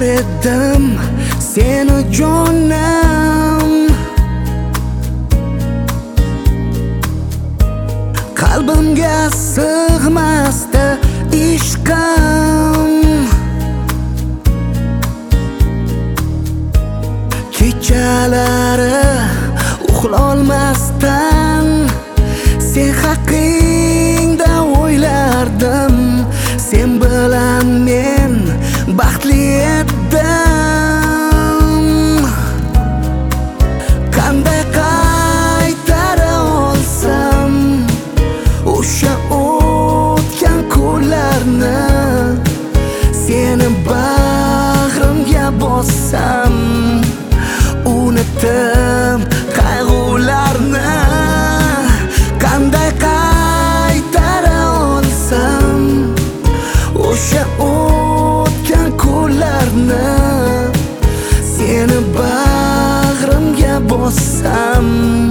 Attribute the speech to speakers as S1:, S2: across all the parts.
S1: edim seni jonim. Qalbimga sig'masdi ishqim. Kechalari uxlolmasdan sen haqingda o'ylardim. Sen bilan men baxtli edim. Qanday qaytara olsam o'sha o'tgan kunlarni, seni bag'rimga bossam, unutdim qayg'ularni. Qanday qaytara olsam o'sha o'tgan kunlarni, seni bag'rimga bossam,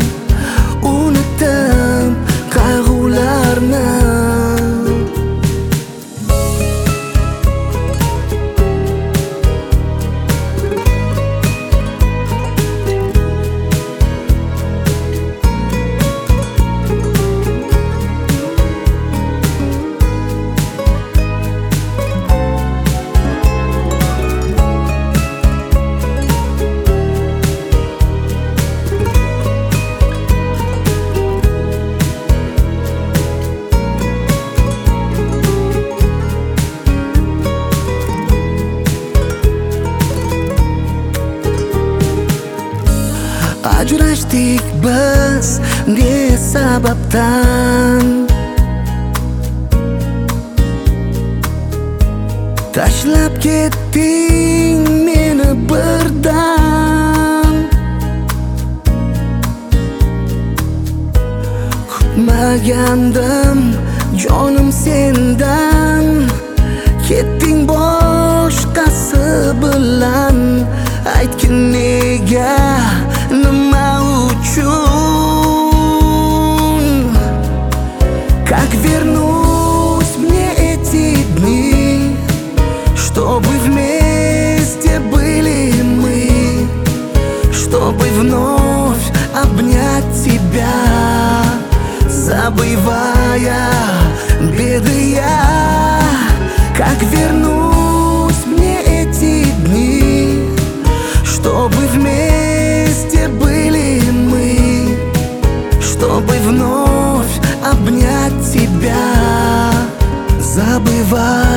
S1: unutdim qayg'ularni. Ajrashdik biz ne sababdan? Tashlab ketding meni birdan. Kutmagandim jonim sendan, ketding boshqasi bilan. Aytgin nega, nima uchun? Как вернусь мне эти дни, чтобы вместе были мы, чтобы вновь обнять тебя, забывая беды я. Как вернусь мне эти дни, чтобы вместе были мы, чтобы вновь обнять тебя, забывая